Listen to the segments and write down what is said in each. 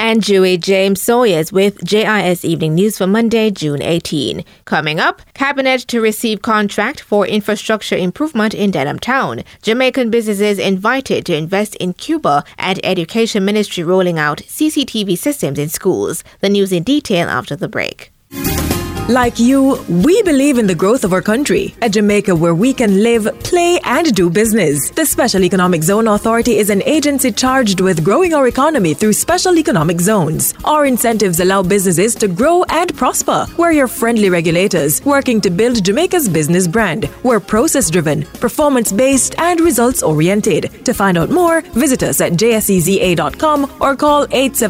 Andrew James Sawyers with JIS Evening News for Monday, June 18. Coming up, Cabinet to receive contract for infrastructure improvement in Denham Town. Jamaican businesses invited to invest in Cuba, and Education Ministry rolling out CCTV systems in schools. The news in detail after the break. Like you, we believe in the growth of our country, a Jamaica where we can live, play, and do business. The Special Economic Zone Authority is an agency charged with growing our economy through special economic zones. Our incentives allow businesses to grow and prosper. We're your friendly regulators, working to build Jamaica's business brand. We're process-driven, performance-based, and results-oriented. To find out more, visit us at jseza.com or call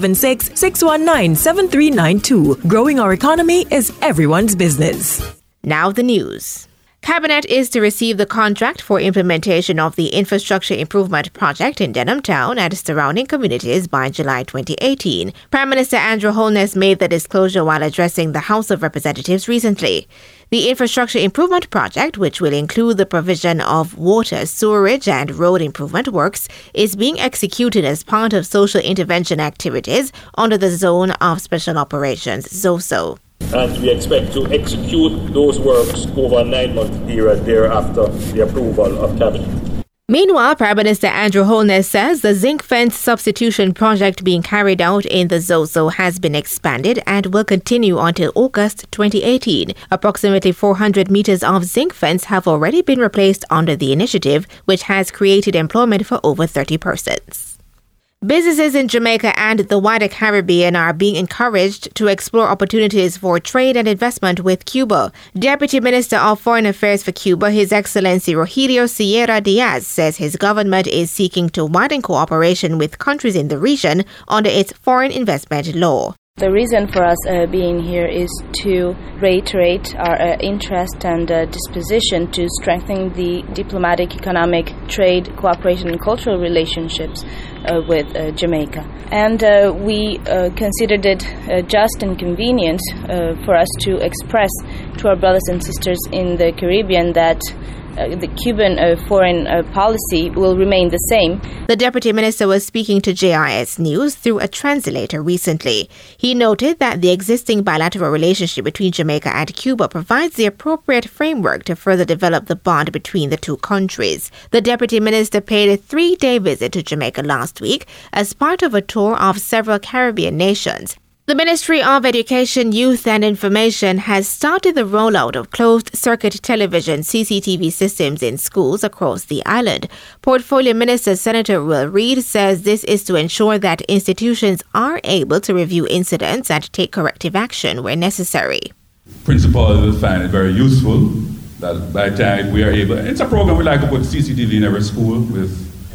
876-619-7392. Growing our economy is everyone's business. Now the news. Cabinet is to receive the contract for implementation of the infrastructure improvement project in Denham Town and surrounding communities by July 2018. Prime Minister Andrew Holness made the disclosure while addressing the House of Representatives recently. The infrastructure improvement project, which will include the provision of water, sewerage, and road improvement works, is being executed as part of social intervention activities under the Zone of Special Operations, ZOSO. And we expect to execute those works over a 9-month period thereafter the approval of Cabinet. Meanwhile, Prime Minister Andrew Holness says the zinc fence substitution project being carried out in the ZOSO has been expanded and will continue until August 2018. Approximately 400 meters of zinc fence have already been replaced under the initiative, which has created employment for over 30 persons. Businesses in Jamaica and the wider Caribbean are being encouraged to explore opportunities for trade and investment with Cuba. Deputy Minister of Foreign Affairs for Cuba, His Excellency Rogelio Sierra Diaz, says his government is seeking to widen cooperation with countries in the region under its foreign investment law. The reason for us being here is to reiterate our interest and disposition to strengthen the diplomatic, economic, trade, cooperation, and cultural relationships with Jamaica. And we considered it just and convenient for us to express to our brothers and sisters in the Caribbean that the Cuban foreign policy will remain the same. The Deputy Minister was speaking to JIS News through a translator recently. He noted that the existing bilateral relationship between Jamaica and Cuba provides the appropriate framework to further develop the bond between the two countries. The Deputy Minister paid a 3-day visit to Jamaica last week as part of a tour of several Caribbean nations. The Ministry of Education, Youth and Information has started the rollout of closed-circuit television CCTV systems in schools across the island. Portfolio Minister Senator Will Reid says this is to ensure that institutions are able to review incidents and take corrective action where necessary. Principals will find it very useful that by the time we are able, it's a program we like to put CCTV in every school with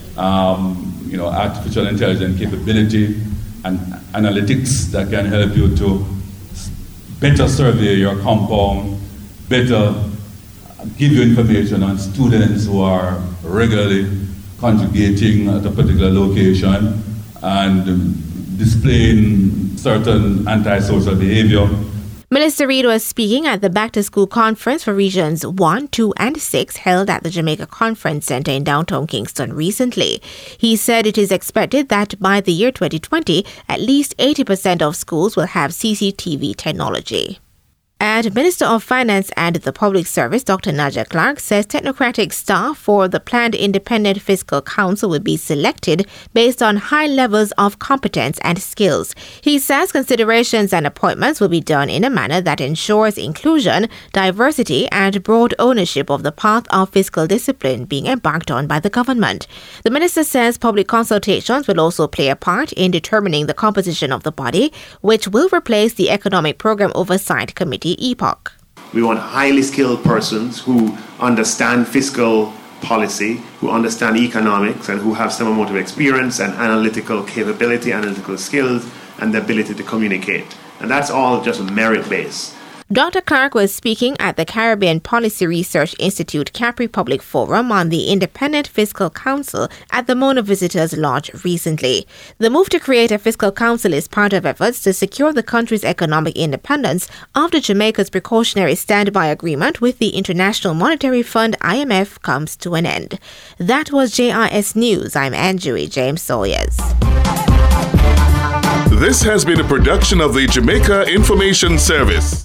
artificial intelligence capability and analytics that can help you to better survey your compound, better give you information on students who are regularly congregating at a particular location and displaying certain antisocial behavior. Minister Reid was speaking at the Back-to-School Conference for Regions 1, 2, and 6 held at the Jamaica Conference Centre in downtown Kingston recently. He said it is expected that by the year 2020, at least 80% of schools will have CCTV technology. And Minister of Finance and the Public Service, Dr. Nadia Clark, says technocratic staff for the planned Independent Fiscal Council will be selected based on high levels of competence and skills. He says considerations and appointments will be done in a manner that ensures inclusion, diversity, and broad ownership of the path of fiscal discipline being embarked on by the government. The minister says public consultations will also play a part in determining the composition of the body, which will replace the Economic Program Oversight Committee EPOC. We want highly skilled persons who understand fiscal policy, who understand economics, and who have some amount of experience and analytical capability, analytical skills, and the ability to communicate. And that's all just merit-based. Dr. Clark was speaking at the Caribbean Policy Research Institute Capri Public Forum on the Independent Fiscal Council at the Mona Visitors Lodge recently. The move to create a fiscal council is part of efforts to secure the country's economic independence after Jamaica's precautionary standby agreement with the International Monetary Fund IMF comes to an end. That was JIS News. I'm Andrew James Sawyers. This has been a production of the Jamaica Information Service.